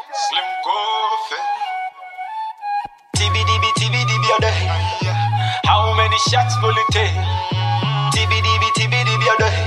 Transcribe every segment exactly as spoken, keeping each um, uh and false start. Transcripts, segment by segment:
Slim Coffee. T B D B, T B D B a day. How many shots will it take? T B D B, T B D B a day.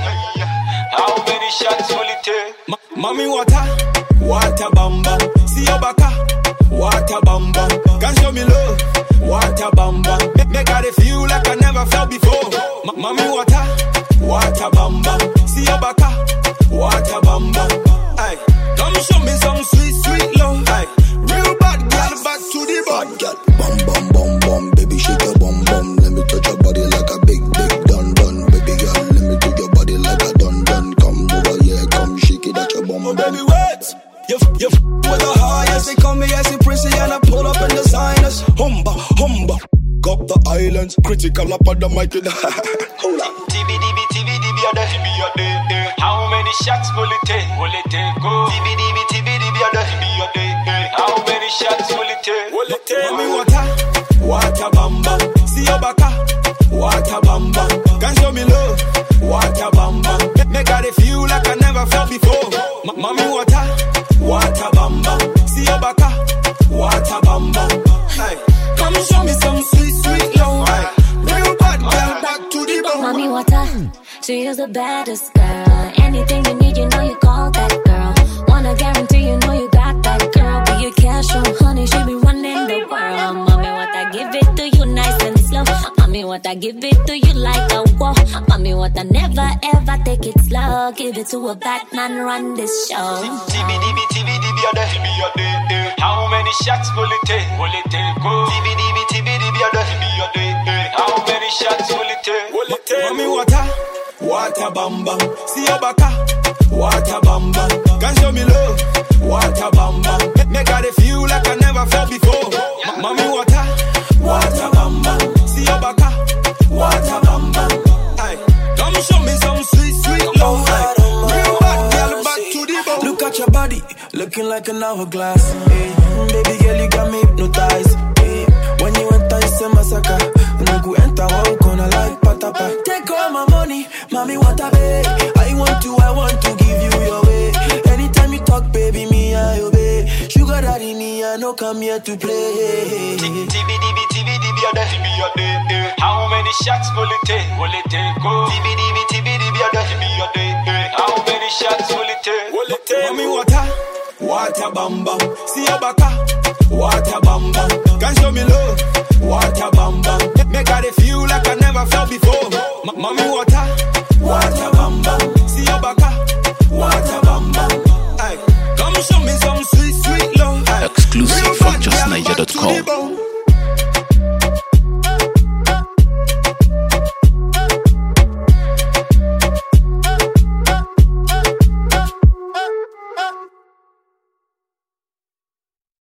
How many shots will it take? Ma- Mommy water, water bamba. See your baka, water bamba. Can show me love, water bamba. Make, make her feel like I never felt before. Ma- Mommy water, water bamba. See your baka, water bamba. Aye, come show me some sweet, sweet love. Aye, real bad girl, back to the bad girl. Bum bum bum bum, baby shake your bum bum. Let me touch your body like a big big dun dun. Baby girl, let me do your body like a dun dun. Come over here, come shake it at your bum bum. Baby wait, you you f- with the highest. They call me as a prince and I pull up in the signers. Humba humba, up the islands, critical up on the mic. Hold on. T B D B, T B D B a day. T B a day. eh. How many shots will it take? Will it take? Go. T B D B, T B D B a day. T B a day. eh. How many shots will it take? Will it take? Mommy water, water bamba. See your baka, water bamba. Can show me love, water bamba. Make, make her feel like I never felt before. Ma- Mommy water, water bamba. See your baka, water bamba. Hey, come show me some sweet, sweet love. Hey, real bad girl, back to the bone. Mommy water, she is the baddest girl. Anything you need, you know you call that girl. Wanna guarantee you know you got that girl. Be a cash on honey, she be running the world. Mommy water, give it to you nice and slow. Mommy water, give it to you like a wall. Mommy water, never ever take it slow. Give it to a bad man, run this show. T B D B, T B D B a day. T B a day. eh. How many shots will it take? Will it take? Go. T B D B, T B D B a day. T B a day. eh. How many shots will it take? Will it take? Mommy water, water bamba. See your baka, water bamba. Can show me love, water bamba. Make, make her feel like I never felt before. Ma- Mommy water, water bamba. See your baka, water bamba. Aye, come show me some sweet, sweet love. Aye, real bad girl, back to the bone. Look at your body, looking like an hourglass. Hey, baby girl, you got me hypnotized. Hey, when you enter, it's a massacre. No go enter, walk gonna like patapa. Take all my money, mommy, what I pay. I want to, I want to give you your way. Anytime you talk, baby, me, I obey. Sugar daddy, me, I no come here to play. T B D B, T B D B a day. T B a day. eh. How many shots will it take? Will it take? Go. T B D B, T B D B a day. T B a day. eh. How many shots will it take? Will it take? Mommy water, water bamba. See your baka, water bamba. Can show me love, water bamba. Make, make her feel like I never felt before. Ma- Mommy water, water bamba. See your baka, water bamba. Aye, come show me some sweet, sweet love. Aye, Exclusive real from bad just girl, niger dot back to com. the bone.